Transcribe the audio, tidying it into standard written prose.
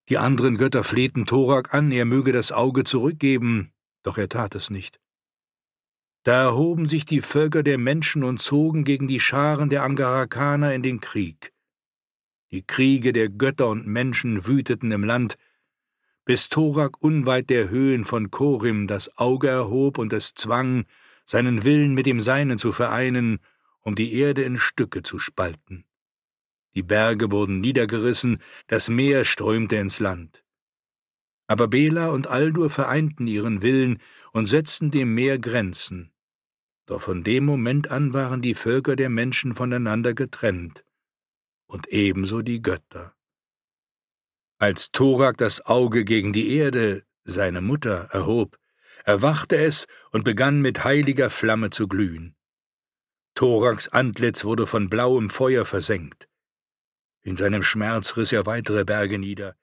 Die anderen Götter flehten Thorak an, er möge das Auge zurückgeben, doch er tat es nicht. Da erhoben sich die Völker der Menschen und zogen gegen die Scharen der Angarakaner in den Krieg. Die Kriege der Götter und Menschen wüteten im Land, bis Thorak unweit der Höhen von Korim das Auge erhob und es zwang, seinen Willen mit dem Seinen zu vereinen, um die Erde in Stücke zu spalten. Die Berge wurden niedergerissen, das Meer strömte ins Land. Aber Bela und Aldur vereinten ihren Willen und setzten dem Meer Grenzen. Doch von dem Moment an waren die Völker der Menschen voneinander getrennt, und ebenso die Götter. Als Thorak das Auge gegen die Erde, seine Mutter, erhob, erwachte es und begann mit heiliger Flamme zu glühen. Thoraks Antlitz wurde von blauem Feuer versengt. In seinem Schmerz riss er weitere Berge nieder,